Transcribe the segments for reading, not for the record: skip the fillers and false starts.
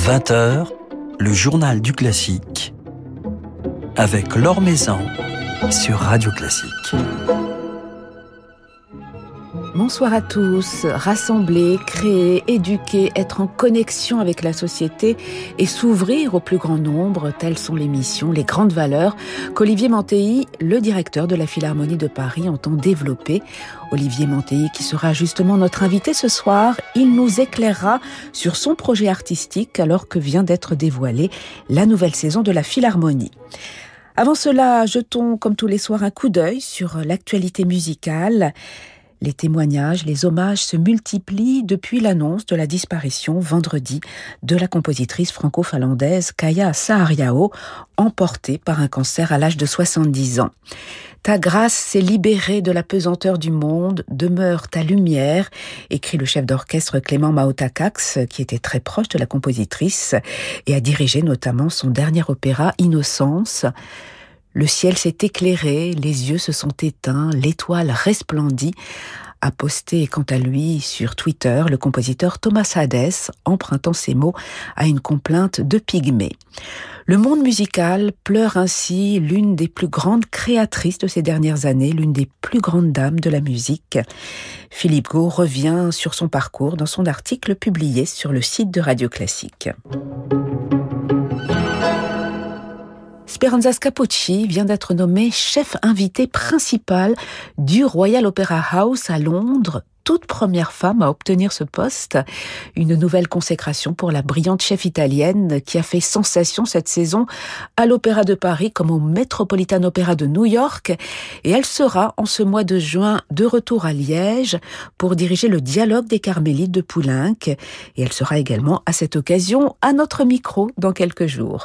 20h, le journal du classique, avec Laure Maison sur Radio Classique. Bonsoir à tous. Rassembler, créer, éduquer, être en connexion avec la société et s'ouvrir au plus grand nombre, telles sont les missions, les grandes valeurs qu'Olivier Mantéi, le directeur de la Philharmonie de Paris, entend développer. Olivier Mantéi, qui sera justement notre invité ce soir, il nous éclairera sur son projet artistique alors que vient d'être dévoilée la nouvelle saison de la Philharmonie. Avant cela, jetons comme tous les soirs un coup d'œil sur l'actualité musicale. Les témoignages, les hommages se multiplient depuis l'annonce de la disparition vendredi de la compositrice franco-finlandaise Kaija Saariaho, emportée par un cancer à l'âge de 70 ans. Ta grâce s'est libérée de la pesanteur du monde, demeure ta lumière, écrit le chef d'orchestre Clément Maotakax, qui était très proche de la compositrice et a dirigé notamment son dernier opéra Innocence. Le ciel s'est éclairé, les yeux se sont éteints, l'étoile resplendit, a posté quant à lui sur Twitter le compositeur Thomas Hadès, empruntant ces mots à une complainte de Pygmée. Le monde musical pleure ainsi l'une des plus grandes créatrices de ces dernières années, l'une des plus grandes dames de la musique. Philippe Gau revient sur son parcours dans son article publié sur le site de Radio Classique. Speranza Scapocci vient d'être nommée chef invité principal du Royal Opera House à Londres, toute première femme à obtenir ce poste. Une nouvelle consécration pour la brillante chef italienne qui a fait sensation cette saison à l'Opéra de Paris comme au Metropolitan Opera de New York. Et elle sera en ce mois de juin de retour à Liège pour diriger le dialogue des Carmélites de Poulenc. Et elle sera également à cette occasion à notre micro dans quelques jours.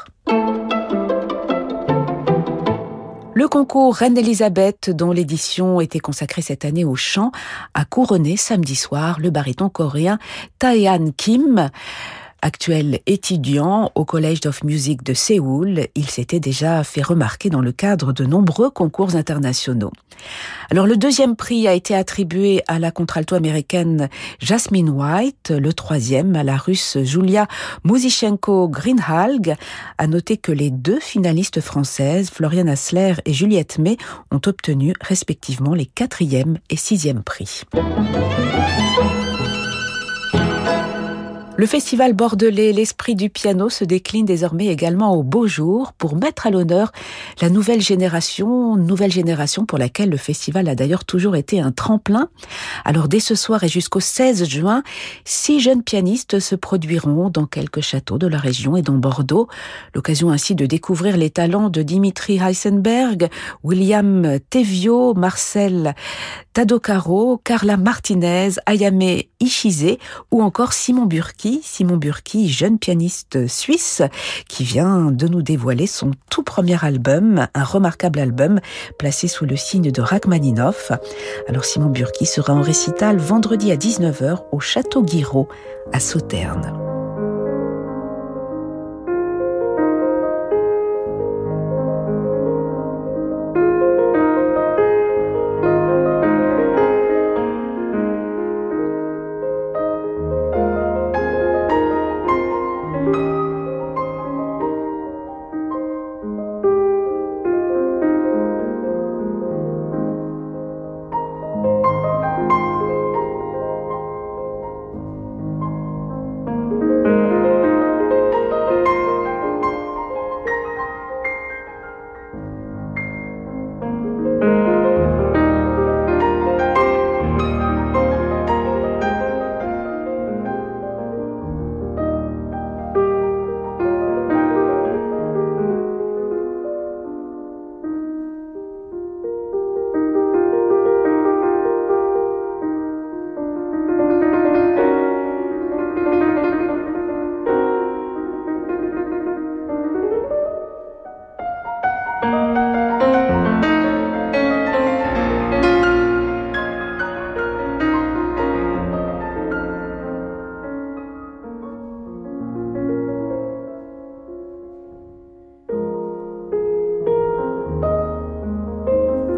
Le concours Reine-Élisabeth, dont l'édition était consacrée cette année au chant, a couronné samedi soir le baryton coréen Taehan Kim. Actuel étudiant au College of Music de Séoul, il s'était déjà fait remarquer dans le cadre de nombreux concours internationaux. Alors le deuxième prix a été attribué à la contralto américaine Jasmine White, le troisième à la russe Julia Muzichenko-Greenhalgh. À noter que les deux finalistes françaises, Floriane Hassler et Juliette May, ont obtenu respectivement les 4e et 6e prix. Le festival bordelais L'Esprit du piano se décline désormais également au beau jour pour mettre à l'honneur la nouvelle génération pour laquelle le festival a d'ailleurs toujours été un tremplin. Alors dès ce soir et jusqu'au 16 juin, 6 jeunes pianistes se produiront dans quelques châteaux de la région et dans Bordeaux. L'occasion ainsi de découvrir les talents de Dimitri Heisenberg, William Tevio, Marcel Tadocaro, Carla Martinez, Ayame Ishize ou encore Simon Burki, jeune pianiste suisse qui vient de nous dévoiler son tout premier album, un remarquable album placé sous le signe de Rachmaninoff. Alors Simon Burki sera en récital vendredi à 19h au Château Guiraud à Sauternes.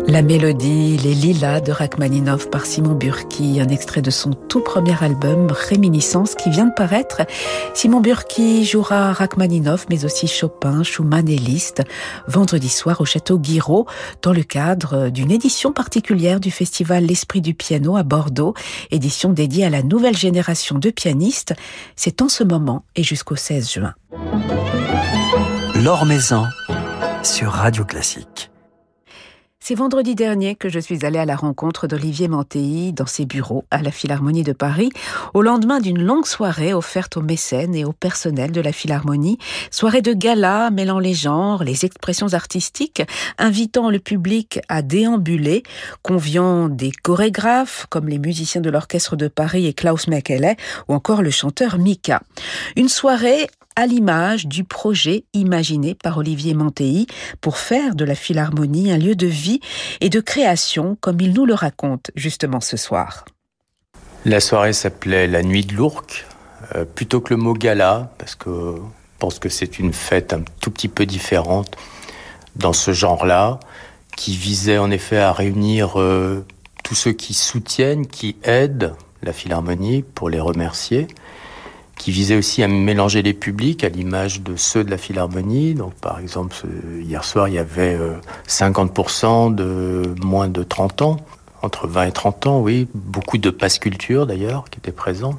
La mélodie, les lilas de Rachmaninov par Simon Burki, un extrait de son tout premier album Réminiscence qui vient de paraître. Simon Burki jouera Rachmaninov mais aussi Chopin, Schumann et Liszt vendredi soir au Château Guiraud dans le cadre d'une édition particulière du festival L'Esprit du Piano à Bordeaux, édition dédiée à la nouvelle génération de pianistes. C'est en ce moment et jusqu'au 16 juin. Laure Maison sur Radio Classique. C'est vendredi dernier que je suis allée à la rencontre d'Olivier Mantéi dans ses bureaux à la Philharmonie de Paris, au lendemain d'une longue soirée offerte aux mécènes et au personnel de la Philharmonie, soirée de gala mêlant les genres, les expressions artistiques, invitant le public à déambuler, conviant des chorégraphes comme les musiciens de l'Orchestre de Paris et Klaus Mekele ou encore le chanteur Mika. Une soirée à l'image du projet imaginé par Olivier Mantéi pour faire de la Philharmonie un lieu de vie et de création, comme il nous le raconte justement ce soir. La soirée s'appelait La Nuit de l'Ourcq, plutôt que le mot gala, parce que je pense que c'est une fête un tout petit peu différente dans ce genre-là, qui visait en effet à réunir tous ceux qui soutiennent, qui aident la Philharmonie pour les remercier, qui visait aussi à mélanger les publics à l'image de ceux de la Philharmonie. Donc, par exemple, hier soir, il y avait 50% de moins de 30 ans, entre 20 et 30 ans, oui. Beaucoup de passe culture, d'ailleurs, qui étaient présents.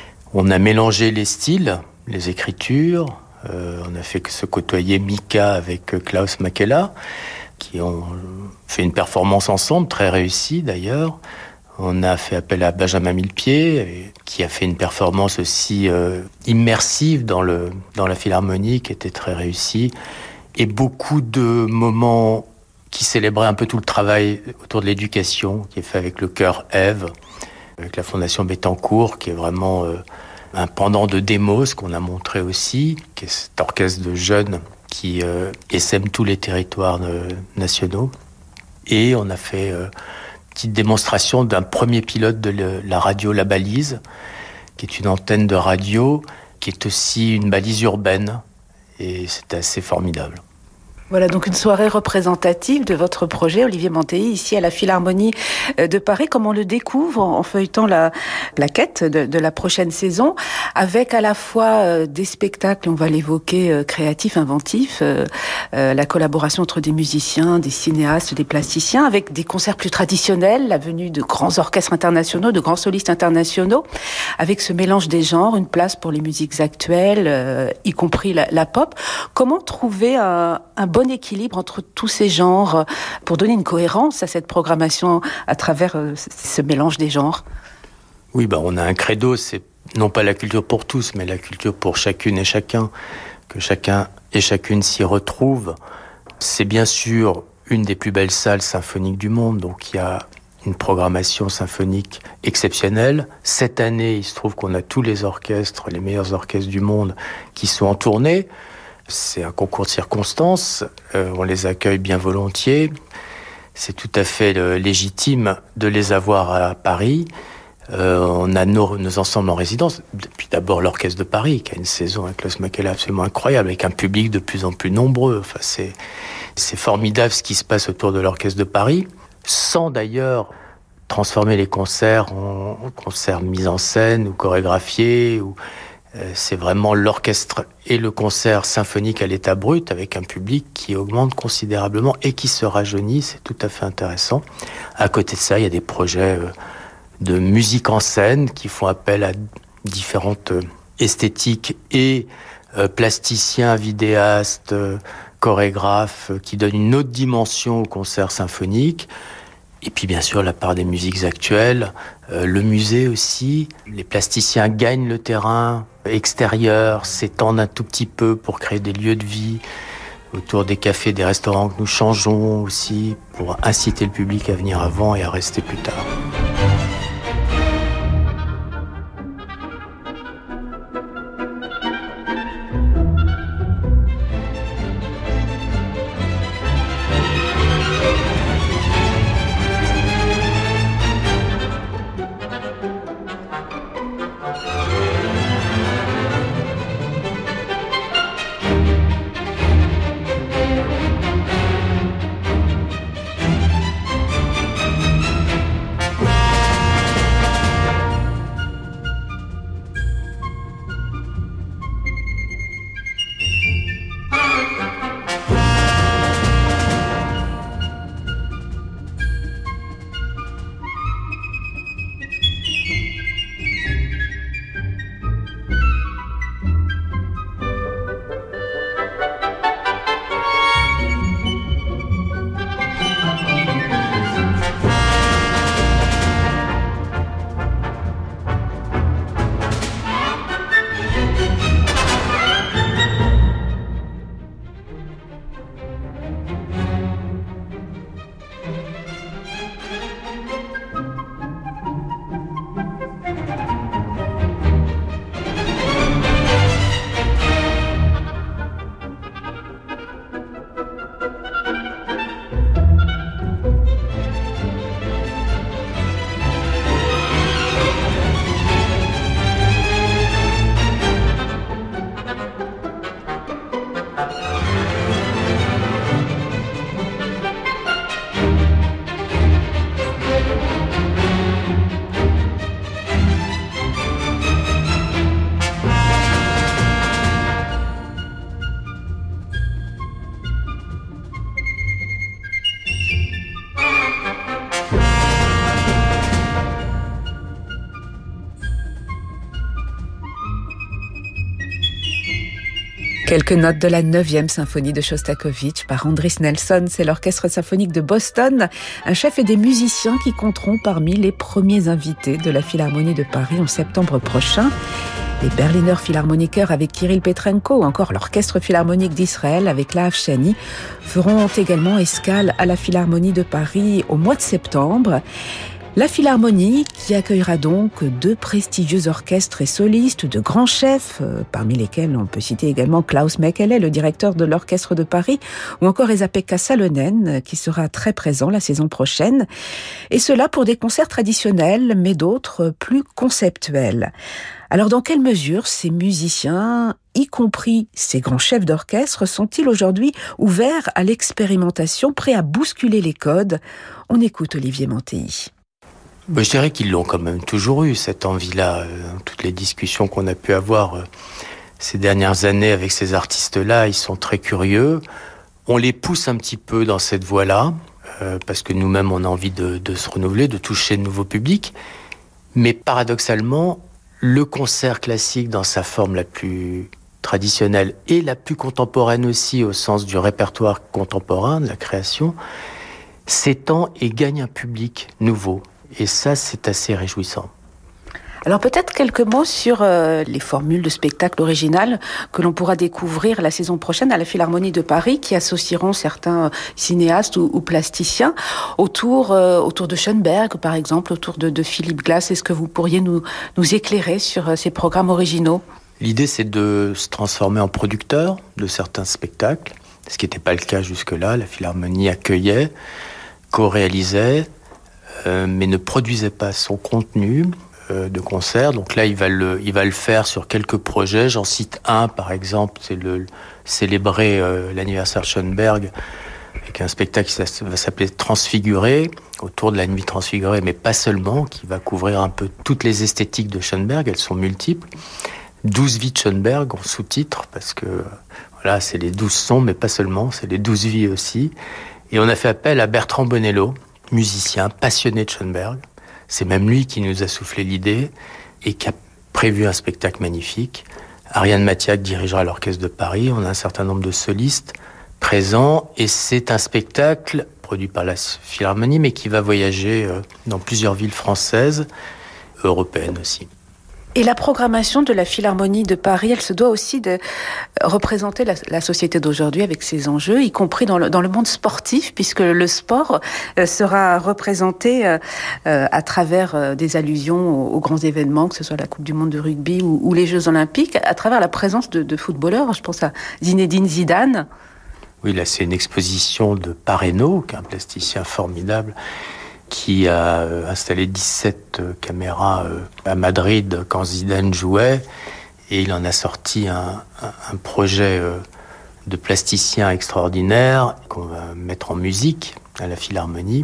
On a mélangé les styles, les écritures. On a fait se côtoyer Mika avec Klaus Mekele, qui ont fait une performance ensemble, très réussie, d'ailleurs. On a fait appel à Benjamin Millepied, qui a fait une performance aussi immersive dans la Philharmonie, qui était très réussie. Et beaucoup de moments qui célébraient un peu tout le travail autour de l'éducation, qui est fait avec le chœur Ève, avec la Fondation Bettencourt, qui est vraiment un pendant de Demos qu'on a montré aussi, qui est cet orchestre de jeunes qui essaime tous les territoires nationaux. Et on a fait petite démonstration d'un premier pilote de la radio La Balise, qui est une antenne de radio, qui est aussi une balise urbaine. Et c'était assez formidable. Voilà donc une soirée représentative de votre projet, Olivier Mantéi, ici à la Philharmonie de Paris, comme on le découvre en feuilletant la plaquette de la prochaine saison, avec à la fois des spectacles, on va l'évoquer, créatifs, inventifs, la collaboration entre des musiciens, des cinéastes, des plasticiens, avec des concerts plus traditionnels, la venue de grands orchestres internationaux, de grands solistes internationaux, avec ce mélange des genres, une place pour les musiques actuelles, y compris la pop. Comment trouver un bon équilibre entre tous ces genres pour donner une cohérence à cette programmation à travers ce mélange des genres? Oui, on a un credo, c'est non pas la culture pour tous, mais la culture pour chacune et chacun, que chacun et chacune s'y retrouve. C'est bien sûr une des plus belles salles symphoniques du monde, donc il y a une programmation symphonique exceptionnelle. Cette année, il se trouve qu'on a tous les orchestres, les meilleurs orchestres du monde qui sont en tournée. C'est un concours de circonstances, on les accueille bien volontiers. C'est tout à fait légitime de les avoir à Paris. On a nos ensembles en résidence. Puis d'abord l'Orchestre de Paris, qui a une saison avec Klaus Mekele absolument incroyable, avec un public de plus en plus nombreux. Enfin, c'est formidable ce qui se passe autour de l'Orchestre de Paris, sans d'ailleurs transformer les concerts en concerts mis en scène ou chorégraphiés. C'est vraiment l'orchestre et le concert symphonique à l'état brut, avec un public qui augmente considérablement et qui se rajeunit. C'est tout à fait intéressant. À côté de ça, il y a des projets de musique en scène qui font appel à différentes esthétiques et plasticiens, vidéastes, chorégraphes, qui donnent une autre dimension au concert symphonique. Et puis bien sûr la part des musiques actuelles, le musée aussi. Les plasticiens gagnent le terrain extérieur, s'étendent un tout petit peu pour créer des lieux de vie autour des cafés, des restaurants que nous changeons aussi, pour inciter le public à venir avant et à rester plus tard. Quelques notes de la 9e symphonie de Shostakovich par Andris Nelson. C'est l'Orchestre symphonique de Boston, un chef et des musiciens qui compteront parmi les premiers invités de la Philharmonie de Paris en septembre prochain. Les Berliner Philharmoniker avec Kirill Petrenko ou encore l'Orchestre Philharmonique d'Israël avec Lahav Shani feront également escale à la Philharmonie de Paris au mois de septembre. La Philharmonie qui accueillera donc 2 prestigieux orchestres et solistes, de grands chefs, parmi lesquels on peut citer également Klaus Mekele, le directeur de l'Orchestre de Paris, ou encore Esa-Pekka Salonen, qui sera très présent la saison prochaine. Et cela pour des concerts traditionnels, mais d'autres plus conceptuels. Alors dans quelle mesure ces musiciens, y compris ces grands chefs d'orchestre, sont-ils aujourd'hui ouverts à l'expérimentation, prêts à bousculer les codes ? On écoute Olivier Mantéi. Je dirais qu'ils l'ont quand même toujours eu, cette envie-là. Toutes les discussions qu'on a pu avoir ces dernières années avec ces artistes-là, ils sont très curieux. On les pousse un petit peu dans cette voie-là, parce que nous-mêmes, on a envie de se renouveler, de toucher de nouveaux publics. Mais paradoxalement, le concert classique dans sa forme la plus traditionnelle et la plus contemporaine aussi, au sens du répertoire contemporain, de la création, s'étend et gagne un public nouveau. Et ça, c'est assez réjouissant. Alors peut-être quelques mots sur les formules de spectacle originales que l'on pourra découvrir la saison prochaine à la Philharmonie de Paris, qui associeront certains cinéastes ou plasticiens autour de Schoenberg, par exemple, autour de Philip Glass. Est-ce que vous pourriez nous éclairer sur ces programmes originaux ? L'idée, c'est de se transformer en producteur de certains spectacles, ce qui n'était pas le cas jusque-là. La Philharmonie accueillait, co-réalisait, mais ne produisait pas son contenu de concert. Donc là, il va le faire sur quelques projets. J'en cite un, par exemple, c'est célébrer l'anniversaire de Schoenberg avec un spectacle qui va s'appeler Transfiguré, autour de la nuit transfigurée, mais pas seulement, qui va couvrir un peu toutes les esthétiques de Schoenberg. Elles sont multiples. 12 vies de Schoenberg en sous-titre, parce que voilà, c'est les 12 sons, mais pas seulement, c'est les 12 vies aussi. Et on a fait appel à Bertrand Bonello, musicien passionné de Schoenberg. C'est même lui qui nous a soufflé l'idée et qui a prévu un spectacle magnifique. Ariane Mathiac dirigera l'Orchestre de Paris. On a un certain nombre de solistes présents et c'est un spectacle produit par la Philharmonie mais qui va voyager dans plusieurs villes françaises, européennes aussi. Et la programmation de la Philharmonie de Paris, elle se doit aussi de représenter la société d'aujourd'hui avec ses enjeux, y compris dans le monde sportif, puisque le sport sera représenté à travers des allusions aux grands événements, que ce soit la Coupe du Monde de rugby ou les Jeux Olympiques, à travers la présence de footballeurs. Je pense à Zinedine Zidane. Oui, là, c'est une exposition de Parreno, qui est un plasticien formidable, qui a installé 17 caméras à Madrid quand Zidane jouait, et il en a sorti un projet de plasticien extraordinaire qu'on va mettre en musique à la Philharmonie.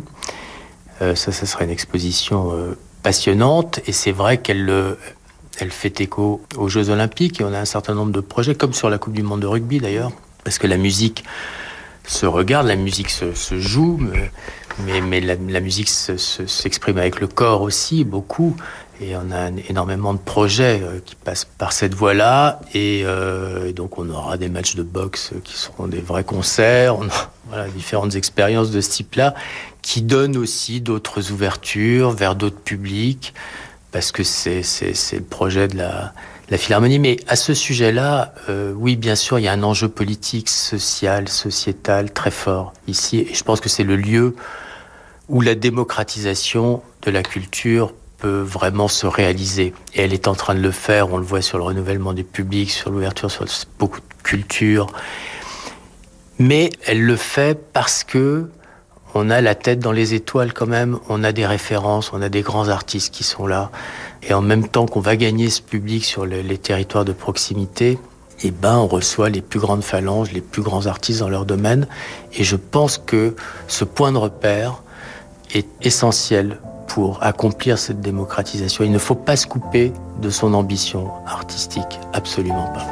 Ça sera une exposition passionnante, et c'est vrai qu'elle fait écho aux Jeux Olympiques, et on a un certain nombre de projets, comme sur la Coupe du Monde de rugby d'ailleurs, parce que la musique se regarde, la musique se joue, mais la musique s'exprime avec le corps aussi, beaucoup. Et on a énormément de projets qui passent par cette voie-là. Et donc on aura des matchs de boxe qui seront des vrais concerts. On aura différentes expériences de ce type-là qui donnent aussi d'autres ouvertures vers d'autres publics, parce que c'est le projet de la Philharmonie. Mais à ce sujet-là, oui, bien sûr, il y a un enjeu politique, social, sociétal très fort ici. Et je pense que c'est le lieu où la démocratisation de la culture peut vraiment se réaliser. Et elle est en train de le faire, on le voit sur le renouvellement du public, sur l'ouverture sur beaucoup de cultures. Mais elle le fait parce que on a la tête dans les étoiles quand même, on a des références, on a des grands artistes qui sont là. Et en même temps qu'on va gagner ce public sur les territoires de proximité, on reçoit les plus grandes phalanges, les plus grands artistes dans leur domaine. Et je pense que ce point de repère est essentiel pour accomplir cette démocratisation. Il ne faut pas se couper de son ambition artistique, absolument pas.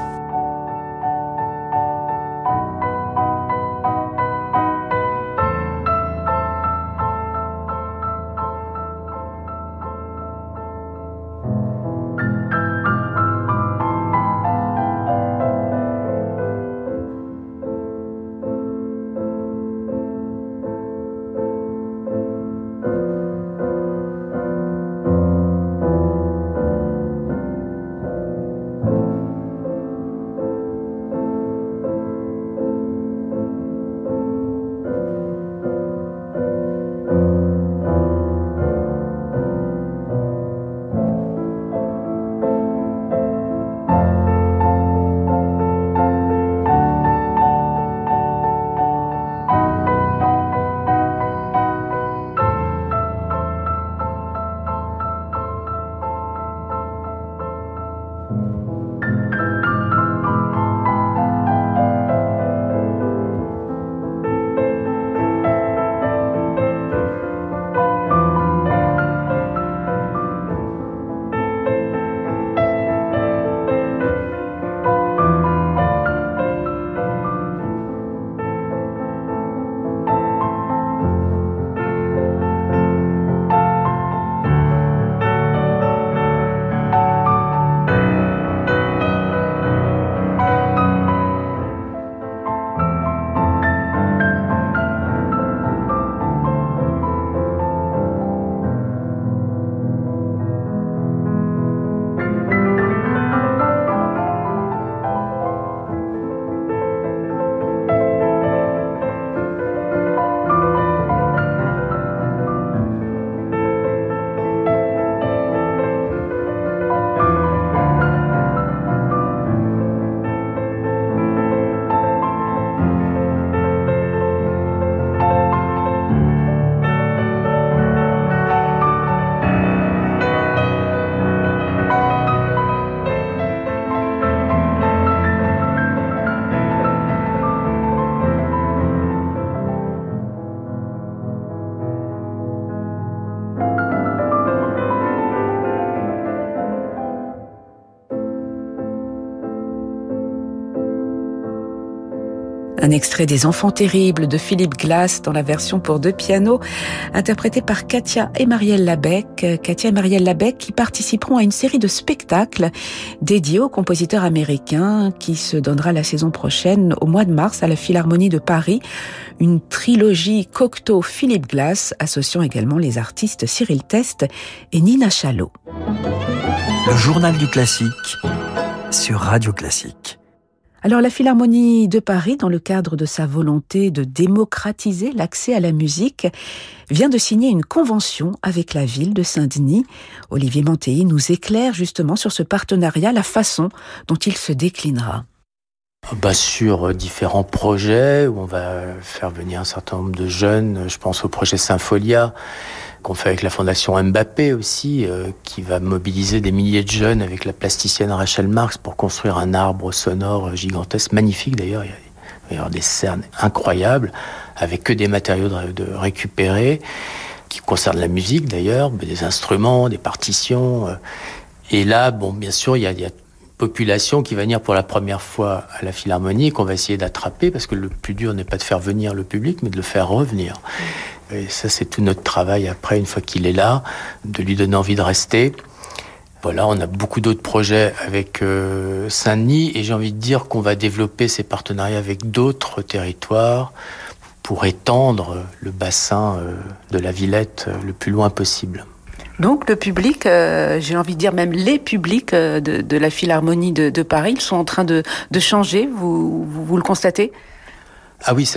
Un extrait des Enfants terribles de Philip Glass dans la version pour 2 pianos, interprétée par Katia et Marielle Labec. Katia et Marielle Labec qui participeront à une série de spectacles dédiés aux compositeurs américains qui se donnera la saison prochaine au mois de mars à la Philharmonie de Paris. Une trilogie Cocteau-Philip Glass associant également les artistes Cyril Teste et Nina Chalot. Le journal du classique sur Radio Classique. Alors la Philharmonie de Paris, dans le cadre de sa volonté de démocratiser l'accès à la musique, vient de signer une convention avec la ville de Saint-Denis. Olivier Mantéi nous éclaire justement sur ce partenariat, la façon dont il se déclinera. Sur différents projets où on va faire venir un certain nombre de jeunes. Je pense au projet Sympholia qu'on fait avec la Fondation Mbappé aussi, qui va mobiliser des milliers de jeunes avec la plasticienne Rachel Marx pour construire un arbre sonore gigantesque, magnifique d'ailleurs. Il va y avoir des scènes incroyables avec que des matériaux de récupérés qui concernent la musique d'ailleurs, des instruments, des partitions. Et là, bien sûr, il y a une population qui va venir pour la première fois à la Philharmonie et qu'on va essayer d'attraper parce que le plus dur n'est pas de faire venir le public, mais de le faire revenir. Et ça, c'est tout notre travail après, une fois qu'il est là, de lui donner envie de rester. Voilà, on a beaucoup d'autres projets avec Saint-Denis et j'ai envie de dire qu'on va développer ces partenariats avec d'autres territoires pour étendre le bassin de la Villette le plus loin possible. Donc le public, j'ai envie de dire même les publics de la Philharmonie de Paris, ils sont en train de changer, vous le constatez ? Ah oui, ça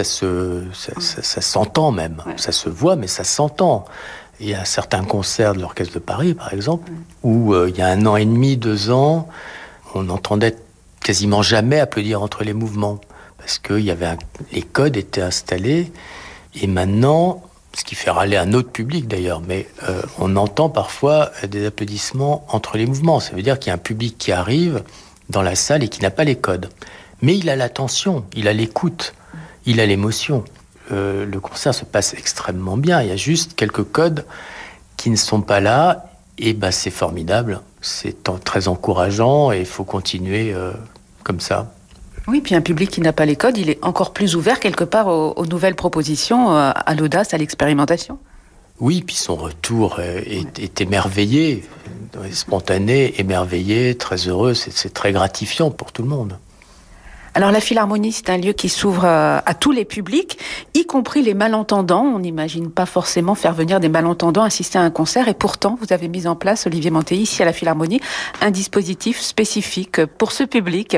s'entend même. Ouais. Ça se voit, mais ça s'entend. Il y a certains concerts de l'Orchestre de Paris, par exemple, où il y a 1 an et demi, 2 ans, on n'entendait quasiment jamais applaudir entre les mouvements. Parce que les codes étaient installés. Et maintenant, ce qui fait râler un autre public d'ailleurs, mais on entend parfois des applaudissements entre les mouvements. Ça veut dire qu'il y a un public qui arrive dans la salle et qui n'a pas les codes. Mais il a l'attention, il a l'écoute. Il a l'émotion. Le concert se passe extrêmement bien. Il y a juste quelques codes qui ne sont pas là. Et c'est formidable. C'est très encourageant et il faut continuer comme ça. Oui, puis un public qui n'a pas les codes, il est encore plus ouvert quelque part aux nouvelles propositions, à l'audace, à l'expérimentation. Oui, puis son retour est émerveillé, spontané, émerveillé, très heureux. C'est très gratifiant pour tout le monde. Alors la Philharmonie, c'est un lieu qui s'ouvre à tous les publics, y compris les malentendants. On n'imagine pas forcément faire venir des malentendants assister à un concert. Et pourtant, vous avez mis en place, Olivier Mantéi, ici à la Philharmonie, un dispositif spécifique pour ce public.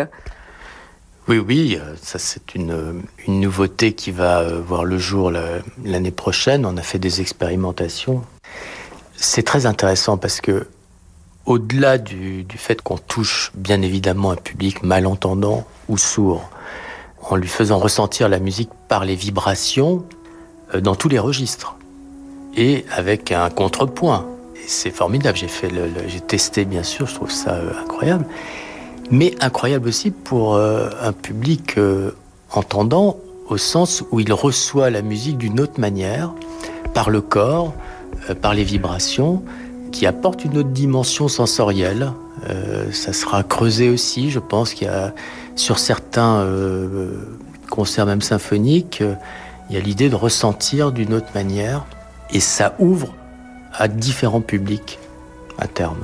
Oui, ça c'est une nouveauté qui va voir le jour l'année prochaine. On a fait des expérimentations. C'est très intéressant parce que au-delà du fait qu'on touche bien évidemment un public malentendant ou sourd, en lui faisant ressentir la musique par les vibrations dans tous les registres et avec un contrepoint. Et c'est formidable, j'ai testé bien sûr, je trouve ça incroyable, mais incroyable aussi pour un public entendant au sens où il reçoit la musique d'une autre manière, par le corps, par les vibrations, qui apporte une autre dimension sensorielle. Ça sera creusé aussi, je pense qu'il y a sur certains concerts même symphoniques, il y a l'idée de ressentir d'une autre manière et ça ouvre à différents publics à terme.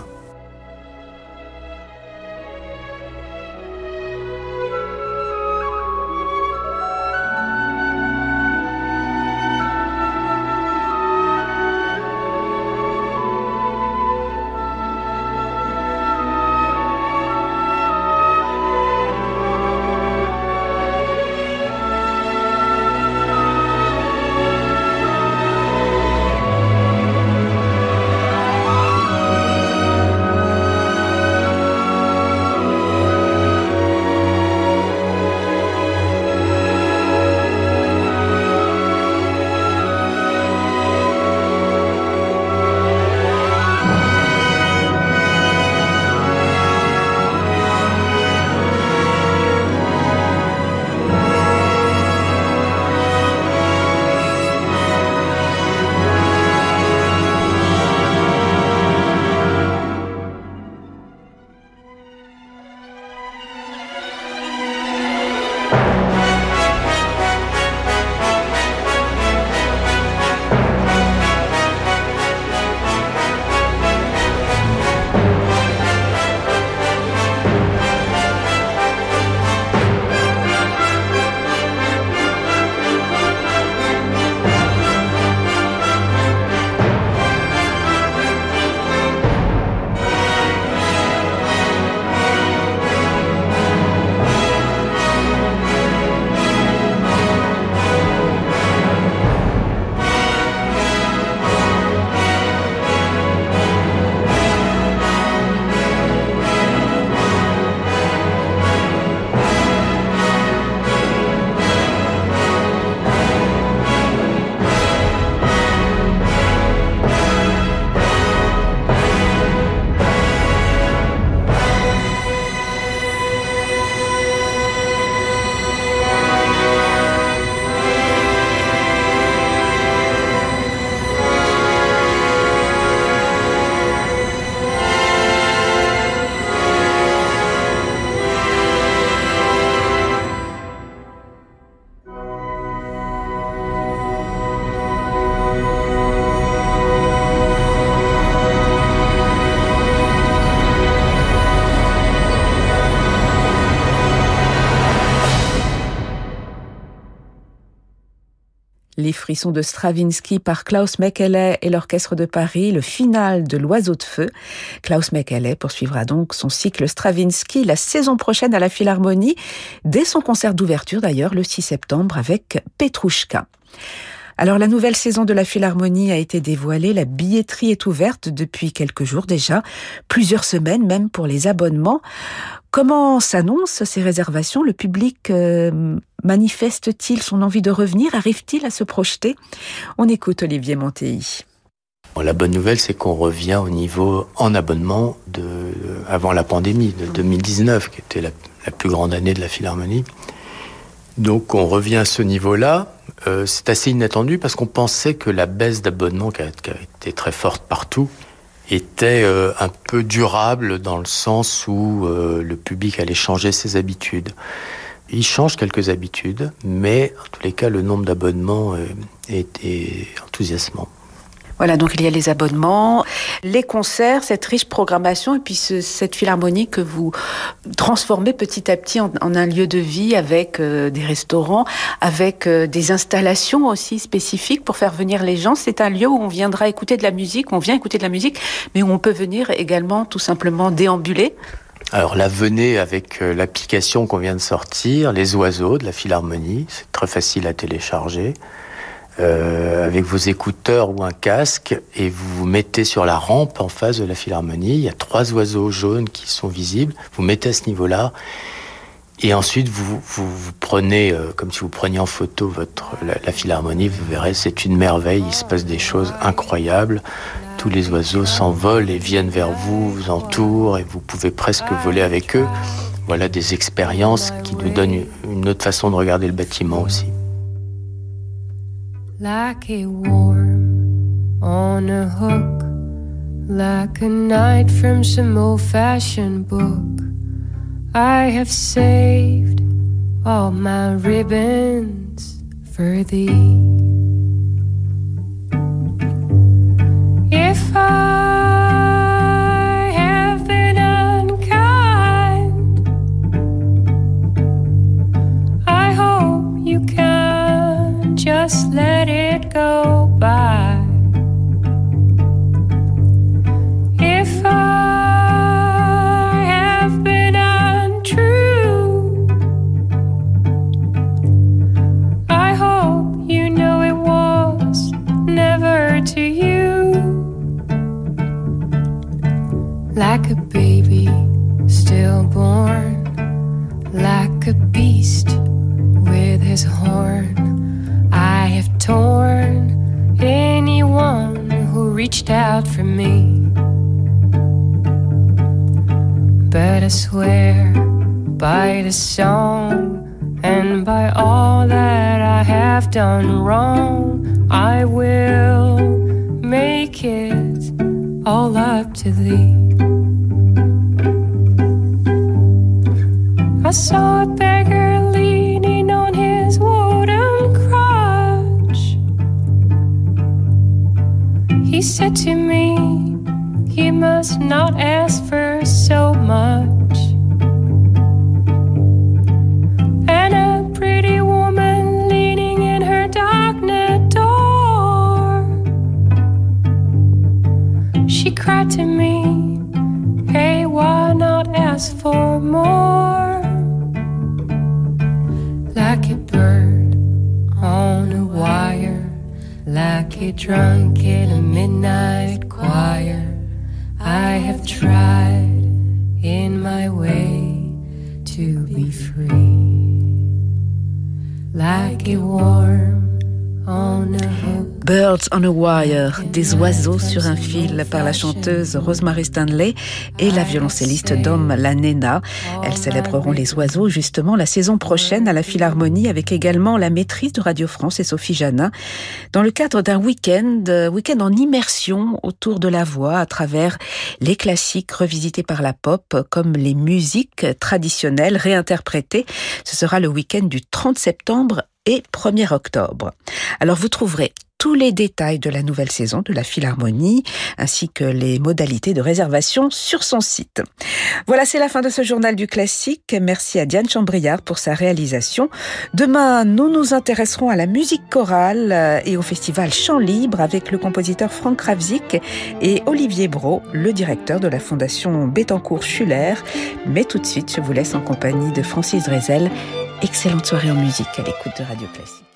Les frissons de Stravinsky par Klaus Mekele et l'Orchestre de Paris, le final de l'Oiseau de Feu. Klaus Mekele poursuivra donc son cycle Stravinsky la saison prochaine à la Philharmonie, dès son concert d'ouverture d'ailleurs le 6 septembre avec Petrouchka. Alors la nouvelle saison de la Philharmonie a été dévoilée, la billetterie est ouverte depuis quelques jours déjà, plusieurs semaines même pour les abonnements. Comment s'annoncent ces réservations ? Le public manifeste-t-il son envie de revenir ? Arrive-t-il à se projeter ? On écoute Olivier Montey. La bonne nouvelle, c'est qu'on revient au niveau en abonnement avant la pandémie de 2019, qui était la plus grande année de la Philharmonie. Donc on revient à ce niveau-là. C'est assez inattendu parce qu'on pensait que la baisse d'abonnement qui a été très forte partout était un peu durable dans le sens où le public allait changer ses habitudes. Il change quelques habitudes, mais en tous les cas, le nombre d'abonnements est enthousiasmant. Voilà, donc il y a les abonnements, les concerts, cette riche programmation et puis cette philharmonie que vous transformez petit à petit en un lieu de vie avec des restaurants, avec des installations aussi spécifiques pour faire venir les gens. C'est un lieu où on viendra écouter de la musique, on vient écouter de la musique, mais où on peut venir également tout simplement déambuler. Alors là, venez avec l'application qu'on vient de sortir, Les Oiseaux de la Philharmonie, c'est très facile à télécharger. Avec vos écouteurs ou un casque et vous vous mettez sur la rampe en face de la Philharmonie. Il y a 3 oiseaux jaunes qui sont visibles. Vous mettez à ce niveau-là et ensuite vous prenez, comme si vous preniez en photo la Philharmonie. Vous verrez, c'est une merveille. Il se passe des choses incroyables. Tous les oiseaux s'envolent et viennent vers vous, vous entourent et vous pouvez presque voler avec eux. Voilà des expériences qui nous donnent une autre façon de regarder le bâtiment aussi. Like a worm on a hook, like a knight from some old-fashioned book. I have saved all my ribbons for thee. If I have been unkind, I hope you can just let it go by. If I have been untrue, I hope you know it was never to you. Like a baby stillborn, like a beast with his horn, I have torn anyone who reached out for me. But I swear by the song and by all that I have done wrong, I will make it all up to thee. I saw a beggar leaning on his wooden crutch. He said to me, you must not ask for so much. And a pretty woman leaning in her dark-net door, she cried to me, hey, why not ask for more? Like a bird on a wire, like a drunk in a midnight choir, I have tried in my way to be free. Like a worm on a hook. Birds on a Wire, des oiseaux sur un fil, par la chanteuse Rosemary Stanley et la violoncelliste Dom Lanena. Elles célébreront les oiseaux justement la saison prochaine à la Philharmonie avec également la maîtrise de Radio France et Sophie Janin dans le cadre d'un week-end en immersion autour de la voix à travers les classiques revisités par la pop comme les musiques traditionnelles réinterprétées. Ce sera le week-end du 30 septembre et 1er octobre. Alors vous trouverez tous les détails de la nouvelle saison de la Philharmonie, ainsi que les modalités de réservation sur son site. Voilà, c'est la fin de ce journal du classique. Merci à Diane Chambriard pour sa réalisation. Demain, nous nous intéresserons à la musique chorale et au festival Chant Libre avec le compositeur Franck Ravzik et Olivier Brault, le directeur de la Fondation Bettencourt-Schuller. Mais tout de suite, je vous laisse en compagnie de Francis Drezel. Excellente soirée en musique à l'écoute de Radio Classique.